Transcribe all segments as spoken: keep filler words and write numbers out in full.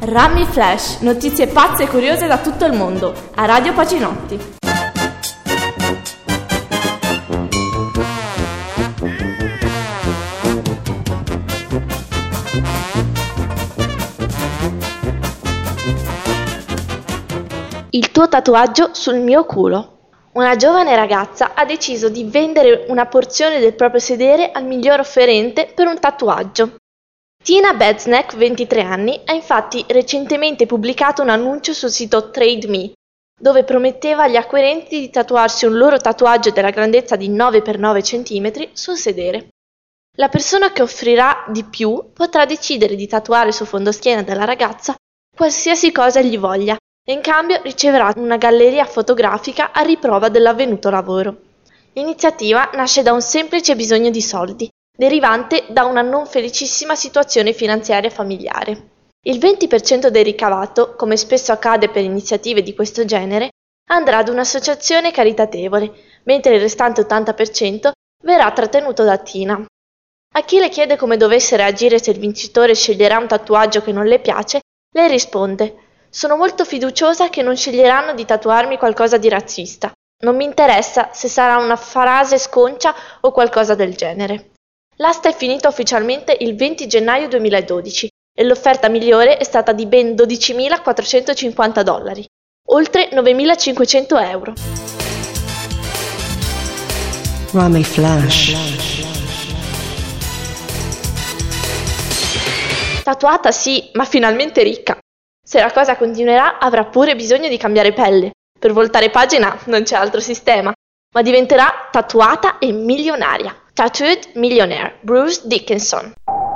Rummy Flash, notizie pazze e curiose da tutto il mondo, a Radio Paginotti. Il tuo tatuaggio sul mio culo. Una giovane ragazza ha deciso di vendere una porzione del proprio sedere al miglior offerente per un tatuaggio. Tina Bedsnack, ventitré anni, ha infatti recentemente pubblicato un annuncio sul sito Trade Me, dove prometteva agli acquirenti di tatuarsi un loro tatuaggio della grandezza di nove per nove centimetri sul sedere. La persona che offrirà di più potrà decidere di tatuare sul fondoschiena della ragazza qualsiasi cosa gli voglia, e in cambio riceverà una galleria fotografica a riprova dell'avvenuto lavoro. L'iniziativa nasce da un semplice bisogno di soldi, derivante da una non felicissima situazione finanziaria familiare. Il venti per cento del ricavato, come spesso accade per iniziative di questo genere, andrà ad un'associazione caritatevole, mentre il restante ottanta per cento verrà trattenuto da Tina. A chi le chiede come dovesse reagire se il vincitore sceglierà un tatuaggio che non le piace, lei risponde: «Sono molto fiduciosa che non sceglieranno di tatuarmi qualcosa di razzista. Non mi interessa se sarà una frase sconcia o qualcosa del genere». L'asta è finita ufficialmente il venti gennaio duemiladodici e l'offerta migliore è stata di ben dodicimilaquattrocentocinquanta dollari, oltre novemilacinquecento euro. Rummy Flash. Tatuata sì, ma finalmente ricca. Se la cosa continuerà avrà pure bisogno di cambiare pelle. Per voltare pagina non c'è altro sistema, ma diventerà tatuata e milionaria. Tattooed Millionaire, Bruce Dickinson.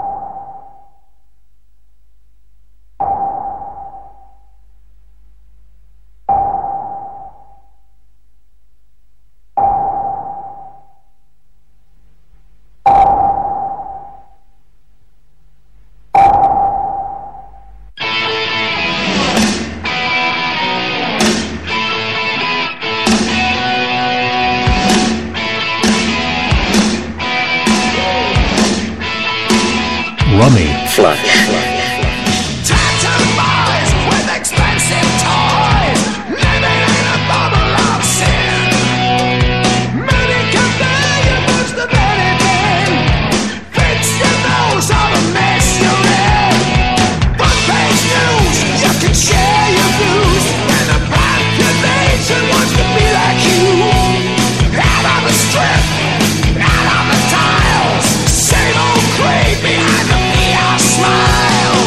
Rummy Flash. Tattoo boys with expensive toys, living in a bubble of sin. Many conveyor belts of anything, fix your nose on a mess you're in. Front page news, you can share your views, and the population wants to be like you. Out on the strip, out on the tiles, same old creed behind the smile.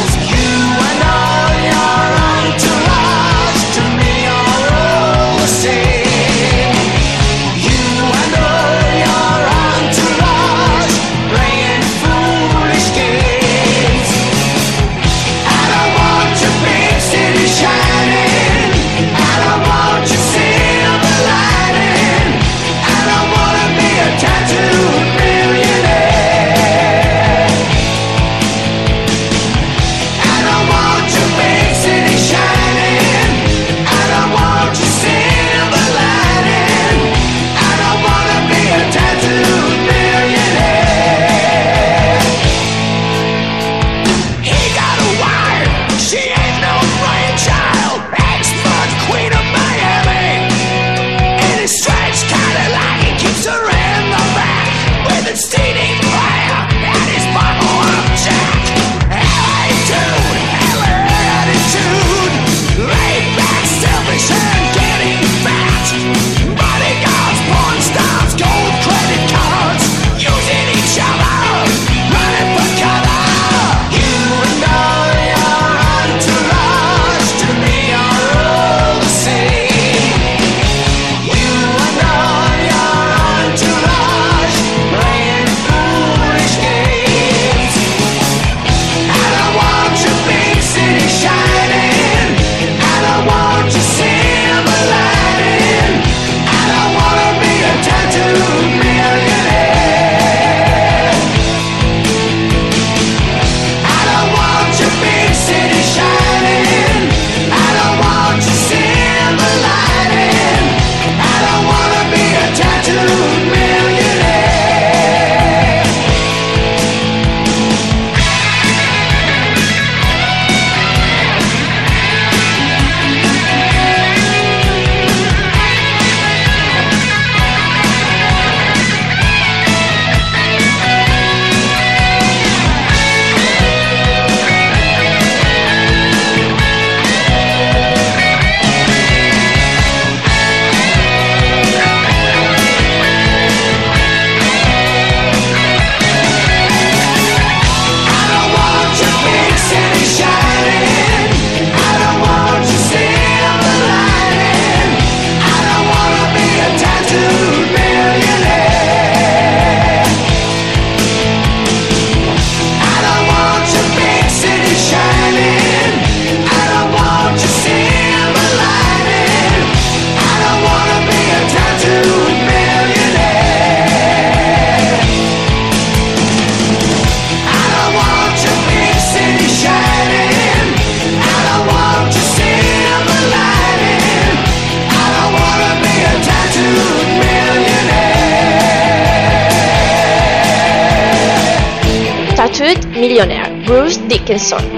Millionaire, Bruce Dickinson.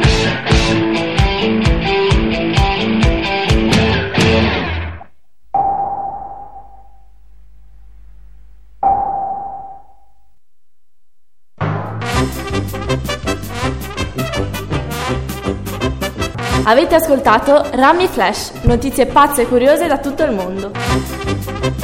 Avete ascoltato Rummy Flash, notizie pazze e curiose da tutto il mondo.